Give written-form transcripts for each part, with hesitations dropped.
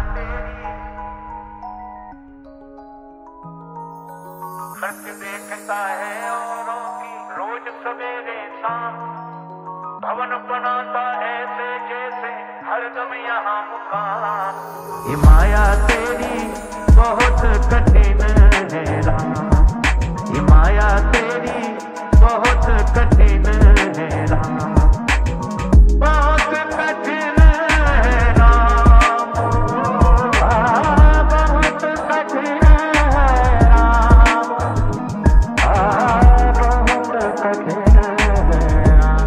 तेरी खर्च देखता है औरों की रोज सवेरे शाम, भवन बनाता ऐसे जैसे हरदम यहाँ मुकाम। ये माया तेरी बहुत कठिन है राम, ये माया तेरी बहुत कठिन है राम, बहुत कठिन है राम, बहुत कठिन है राम, बहुत कठिन है राम,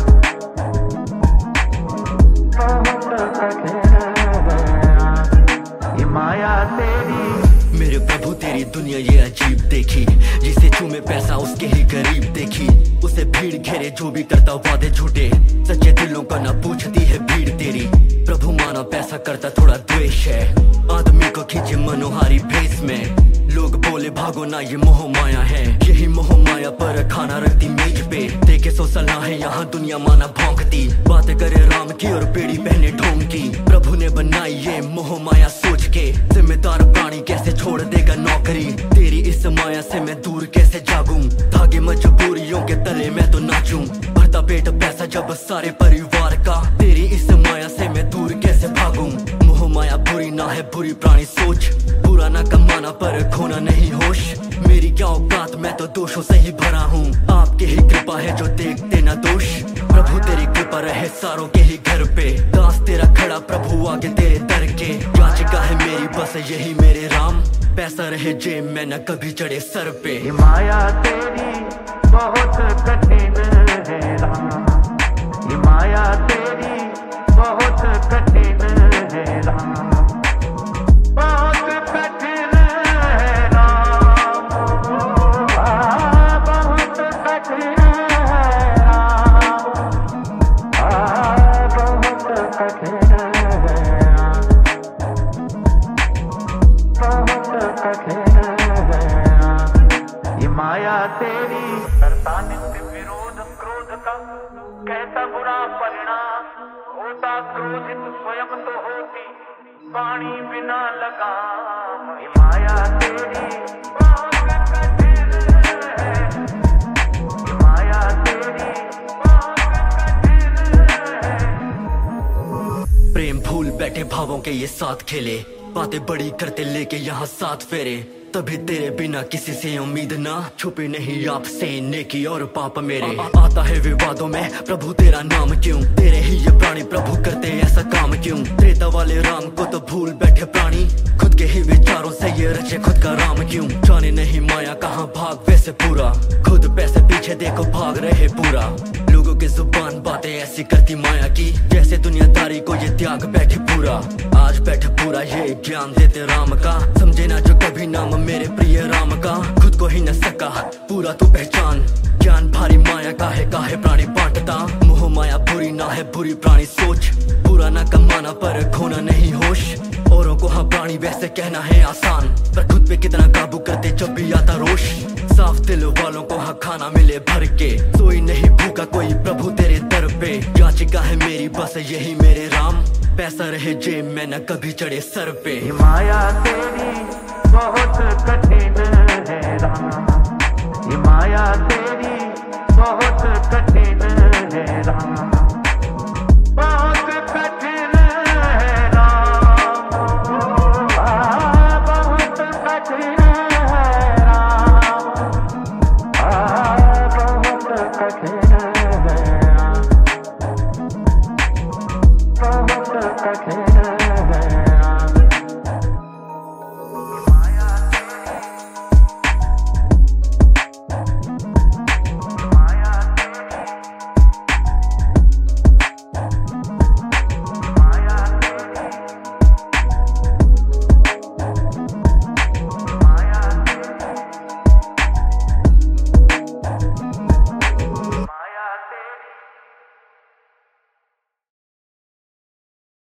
बहुत कठिन है राम। ये माया तेरी मेरे प्रभु तेरी दुनिया ये अजीब देखी, जिसे चूमे पैसा उसके ही गरीब देखी। उसे भीड़ घेरे जो भी करता वादे झूठे, सच्चे दिलों का ना पूछती है भीड़ तेरी। प्रभु माना पैसा करता थोड़ा द्वेष है, आदमी को खींचे मनोहारी भेस में। लोग बोले भागो ना ये मोह माया है, यही मोह माया पर खाना रखती मेज पे। देखे सो सलाह है यहाँ दुनिया माना भौंकती, बातें करे राम की और पेड़ी पहने ढोंग की। प्रभु ने बनाई ये मोह माया सोच के, जिम्मेदार प्राणी कैसे छोड़ देगा नौकरी। तेरी इस माया से मैं दूर कैसे जागूं, धागे मजबूरियों के तले मैं तो नाचूं। भरता पेट पैसा जब सारे परिवार का, तेरी इस माया से मैं दूर कैसे भागूं। मोह माया बुरी ना है बुरी प्राणी सोच, बुरा ना कमाना पर खोना नहीं होश। मेरी क्या औकात मैं तो दोषों से ही भरा हूँ, आपकी ही कृपा है जो देखते ना दोष। प्रभु तेरी कृपा रहे सारों के ही घर पे, दास तेरा खड़ा प्रभु आगे तेरे दर के। याचिका है मेरी बस यही मेरे राम, पैसा रहे जेब में न कभी चढ़े सर पे। ये माया तेरी बहुत कठिन है राम, ये माया तेरी बहुत कठिन है राम, बहुत कठिन है राम, बहुत कठिन है राम, बहुत कठिन है राम, बहुत कठिन है राम। ये माया तेरी करता नित्य विरोध क्रोध का, कहता बुरा परिणाम होता। क्रोधित स्वयं तो होती पानी बिना लगाम। ये माया तेरी बहुत कठिन है, ये माया तेरी बहुत कठिन है। प्रेम भूल बैठे भावों के ये साथ खेले, बातें बड़ी करते लेके यहाँ साथ फेरे। तभी तेरे बिना किसी से उम्मीद ना, छुपे नहीं आपसे नेकी और पाप मेरे। आता है विवादों में प्रभु तेरा नाम क्यों, तेरे ही ये प्राणी प्रभु करते ऐसा काम क्यों। त्रेता वाले राम को तो भूल बैठे प्राणी, खुद के ही विचारों से ये रचे खुद का राम क्यों। जाने नहीं माया कहाँ भाग वैसे पूरा, खुद पैसे पीछे देखो भाग रहे पूरा। लोगों की जुबान बातें ऐसी करती माया की, जैसे दुनियादारी को ये त्याग बैठे पूरा। आज बैठे पूरा ये ज्ञान देते राम का, समझे ना जो कभी नाम मेरे प्रिय राम का। खुद को ही न सका पूरा तू पहचान, ज्ञान भारी माया का है प्राणी बांटता। मोह माया बुरी ना है बुरी प्राणी सोच, बुरा ना कमाना पर खोना नहीं होश। औरों को हाँ प्राणी वैसे कहना है आसान, पर खुद पे कितना काबू करते जब भी आता रोश। साफ दिल वालों को हाँ खाना मिले भर के, सोई नहीं भूखा कोई प्रभु तेरे दर पे। याचिका है मेरी बस यही मेरे राम, पैसा रहे जेब में न कभी चढ़े सर पे। ये माया तेरी बहुत कठिन है राम, ये माया तेरी बहुत कठिन है राम, बहुत कठिन है राम, बहुत कठिन है राम, बहुत कठिन है राम, बहुत कठिन